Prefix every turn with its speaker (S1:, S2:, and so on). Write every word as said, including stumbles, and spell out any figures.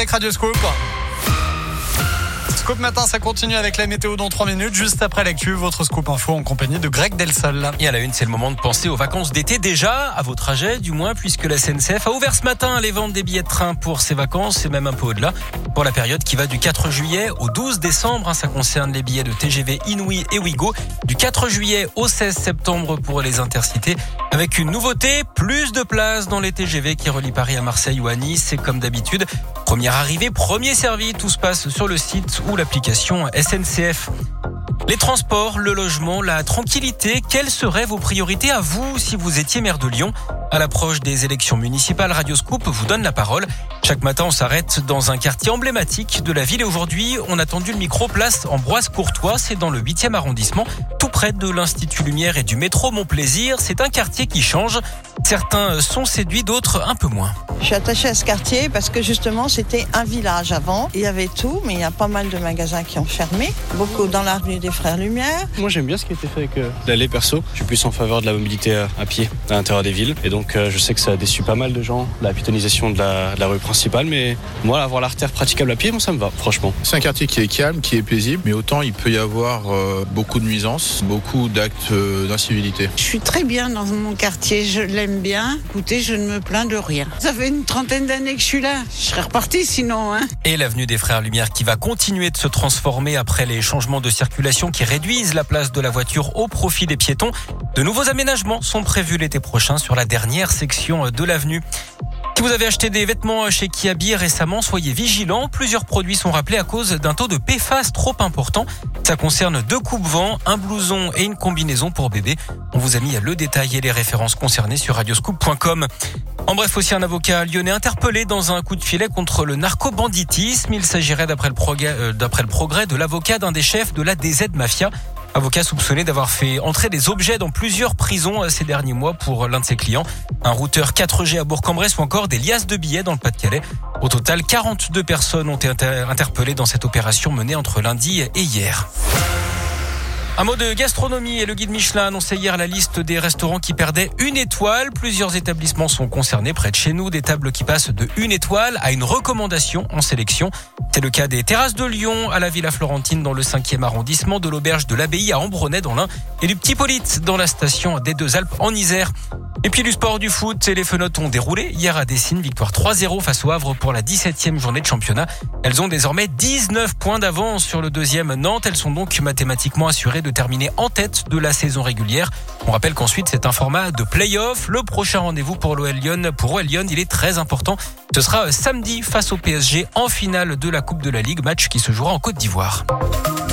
S1: avec Radio Scoop. Scoop Matin, ça continue avec la météo dans trois minutes. Juste après l'actu, votre Scoop Info en compagnie de Greg Delsol.
S2: Et à la une, c'est le moment de penser aux vacances d'été déjà, à vos trajets du moins, puisque la S N C F a ouvert ce matin les ventes des billets de train pour ces vacances, et même un peu au-delà, pour la période qui va du quatre juillet au douze décembre. Ça concerne les billets de T G V Inouï et Ouigo, du quatre juillet au seize septembre pour les intercités. Avec une nouveauté, plus de places dans les T G V qui relient Paris à Marseille ou à Nice. C'est comme d'habitude, première arrivée, premier servi. Tout se passe sur le site ou l'application S N C F. Les transports, le logement, la tranquillité, quelles seraient vos priorités à vous si vous étiez maire de Lyon ? À l'approche des élections municipales, Radio Scoop vous donne la parole. Chaque matin, on s'arrête dans un quartier emblématique de la ville. Et aujourd'hui, on a tendu le micro place Ambroise-Courtois. C'est dans le huitième arrondissement, tout près de l'Institut Lumière et du métro Mon-Plaisir. C'est un quartier qui change. Certains sont séduits, d'autres un peu moins.
S3: Je suis attachée à ce quartier parce que justement, c'était un village avant. Il y avait tout, mais il y a pas mal de magasins qui ont fermé. Beaucoup dans l'avenue des Frères Lumière.
S4: Moi, j'aime bien ce qui a été fait avec euh, l'allée perso. Je suis plus en faveur de la mobilité à, à pied à l'intérieur des villes. Et donc, euh, je sais que ça a déçu pas mal de gens, la piétonisation de la, de la rue principale. Mais moi, avoir l'artère praticable à pied, moi, ça me va, franchement.
S5: C'est un quartier qui est calme, qui est paisible. Mais autant, il peut y avoir euh, beaucoup de nuisances, beaucoup d'actes euh, d'incivilité.
S6: Je suis très bien dans mon quartier, je l'aime bien. Écoutez, je ne me plains de rien. Ça fait une trentaine d'années que je suis là. Je serais repartie sinon. Hein.
S2: Et l'avenue des Frères Lumière qui va continuer de se transformer après les changements de circulation qui réduisent la place de la voiture au profit des piétons. De nouveaux aménagements sont prévus l'été prochain sur la dernière section de l'avenue. Si vous avez acheté des vêtements chez Kiabi récemment, soyez vigilants. Plusieurs produits sont rappelés à cause d'un taux de P F A S trop important. Ça concerne deux coupe-vents, un blouson et une combinaison pour bébé. On vous a mis le détail et les références concernées sur radioscoop point com. En bref, aussi un avocat lyonnais interpellé dans un coup de filet contre le narco-banditisme. Il s'agirait d'après le progrès, euh, d'après le progrès de l'avocat d'un des chefs de la D Z Mafia. Avocat soupçonné d'avoir fait entrer des objets dans plusieurs prisons ces derniers mois pour l'un de ses clients. Un routeur quatre G à Bourg-en-Bresse ou encore des liasses de billets dans le Pas-de-Calais. Au total, quarante-deux personnes ont été interpellées dans cette opération menée entre lundi et hier. Un mot de gastronomie et le guide Michelin a annoncé hier la liste des restaurants qui perdaient une étoile. Plusieurs établissements sont concernés près de chez nous. Des tables qui passent de une étoile à une recommandation en sélection. C'est le cas des Terrasses de Lyon à la Villa Florentine dans le cinquième arrondissement, de l'Auberge de l'Abbaye à Ambronay dans l'Ain et du Petit Polyte dans la station des Deux Alpes en Isère. Et puis du sport, du foot, et les Fenotes ont déroulé hier à Dessines, victoire trois zéro face au Havre pour la dix-septième journée de championnat. Elles ont désormais dix-neuf points d'avance sur le deuxième Nantes. Elles sont donc mathématiquement assurées de terminer en tête de la saison régulière. On rappelle qu'ensuite c'est un format de play-off. Le prochain rendez-vous pour l'O L Lyon, pour O L Lyon, il est très important. Ce sera samedi face au P S G en finale de la Coupe de la Ligue, match qui se jouera en Côte d'Ivoire.